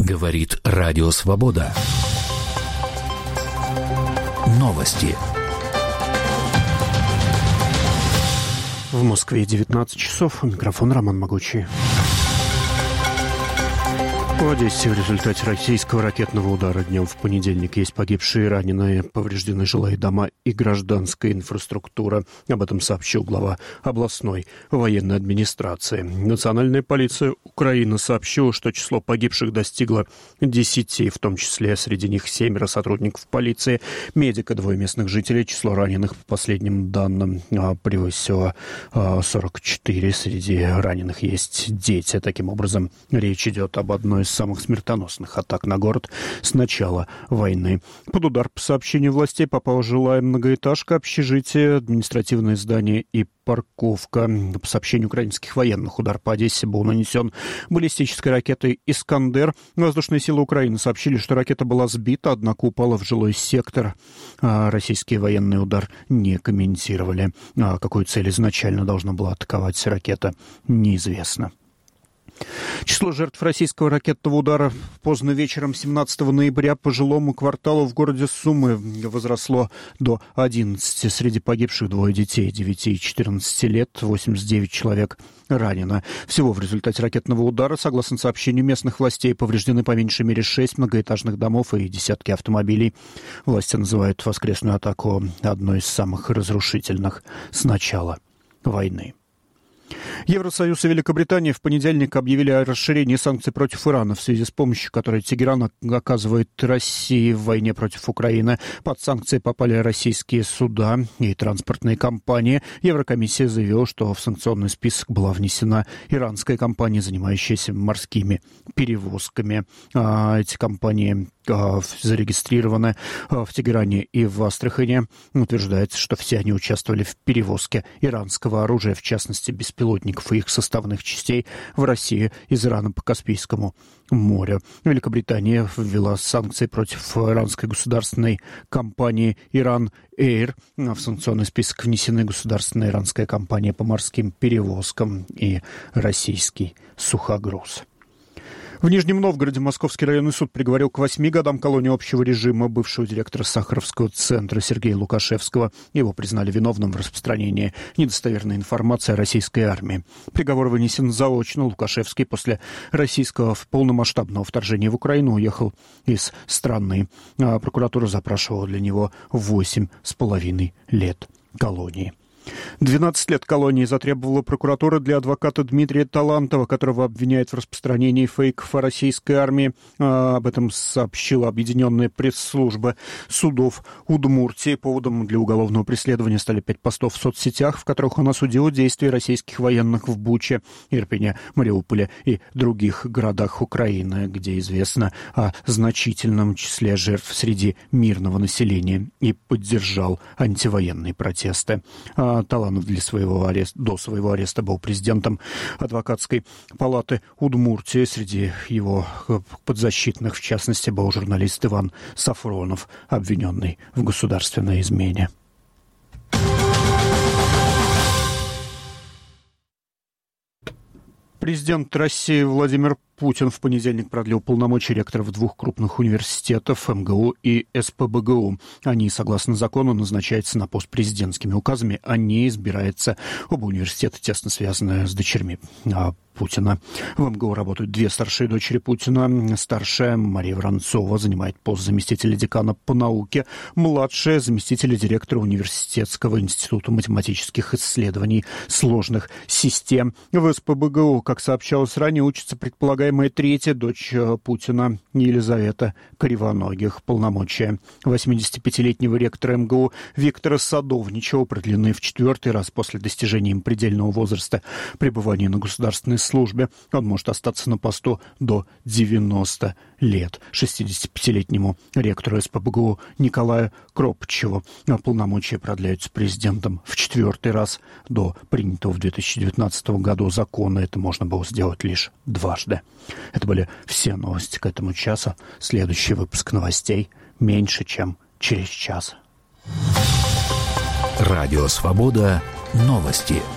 Говорит Радио Свобода. Новости. В Москве 19 часов. Микрофон Роман Могучий. В Одессе в результате российского ракетного удара днем в понедельник есть погибшие и раненые, повреждены жилые дома и гражданская инфраструктура. Об этом сообщил глава областной военной администрации. Национальная полиция Украины сообщила, что число погибших достигло 10, в том числе среди них 7 сотрудников полиции, медика, 2 местных жителей. Число раненых, по последним данным, превысило 44. Среди раненых есть дети. Таким образом, речь идет об одной из самых смертоносных атак на город с начала войны. Под удар, по сообщению властей, попала жилая многоэтажка, общежитие, административное здание и парковка. По сообщению украинских военных, удар по Одессе был нанесен баллистической ракетой «Искандер». Воздушные силы Украины сообщили, что ракета была сбита, однако упала в жилой сектор. Российские военные удар не комментировали. Какую цель изначально должна была атаковать ракета, неизвестно. Число жертв российского ракетного удара поздно вечером 17 ноября по жилому кварталу в городе Сумы возросло до 11. Среди погибших 2 детей 9 и 14 лет, 89 человек ранено. Всего в результате ракетного удара, согласно сообщению местных властей, повреждены по меньшей мере 6 многоэтажных домов и десятки автомобилей. Власти называют воскресную атаку одной из самых разрушительных с начала войны. Евросоюз и Великобритания в понедельник объявили о расширении санкций против Ирана в связи с помощью, которую Тегеран оказывает России в войне против Украины. Под санкции попали российские суда и транспортные компании. Еврокомиссия заявила, что в санкционный список была внесена иранская компания, занимающаяся морскими перевозками. Эти компании зарегистрированы в Тегеране и в Астрахани. Утверждается, что все они участвовали в перевозке иранского оружия, в частности беспилотников и их составных частей, в Россию из Ирана по Каспийскому морю. Великобритания ввела санкции против иранской государственной компании «Иран Эйр». В санкционный список внесены государственная иранская компания по морским перевозкам и российский сухогруз. В Нижнем Новгороде Московский районный суд приговорил к 8 годам колонии общего режима бывшего директора Сахаровского центра Сергея Лукашевского. Его признали виновным в распространении недостоверной информации о российской армии. Приговор вынесен заочно. Лукашевский после российского полномасштабного вторжения в Украину уехал из страны. Прокуратура запрашивала для него 8,5 лет колонии. 12 лет колонии затребовала прокуратура для адвоката Дмитрия Талантова, которого обвиняют в распространении фейков о российской армии. Об этом сообщила объединенная пресс-служба судов Удмуртии. Поводом для уголовного преследования стали 5 постов в соцсетях, в которых он осудил действия российских военных в Буче, Ирпене, Мариуполе и других городах Украины, где известно о значительном числе жертв среди мирного населения, и поддержал антивоенные протесты. Таланов до своего ареста был президентом адвокатской палаты Удмуртии. Среди его подзащитных, в частности, был журналист Иван Сафронов, обвиненный в государственной измене. Президент России Владимир Путин в понедельник продлил полномочия ректоров 2 крупных университетов МГУ и СПбГУ. Они, согласно закону, назначаются на пост президентскими указами, а не избираются. Оба университета тесно связаны с дочерьми Путина. В МГУ работают 2 старшие дочери Путина. Старшая, Мария Воронцова, занимает пост заместителя декана по науке. Младшая — заместителя директора Университетского института математических исследований сложных систем. В СПбГУ, как сообщалось ранее, учится предполагаемая 3-я дочь Путина Елизавета Кривоногих. Полномочия 85-летнего ректора МГУ Виктора Садовничева продлены в 4-й раз после достижения им предельного возраста пребывания на государственной службе. Он может остаться на посту до 90 лет. 65-летнему ректору СПбГУ Николаю Кропчеву полномочия продляются президентом в 4-й раз. До принятого в 2019 году закона это можно было сделать лишь дважды. Это были все новости к этому часу. Следующий выпуск новостей меньше, чем через час. Радио Свобода. Новости.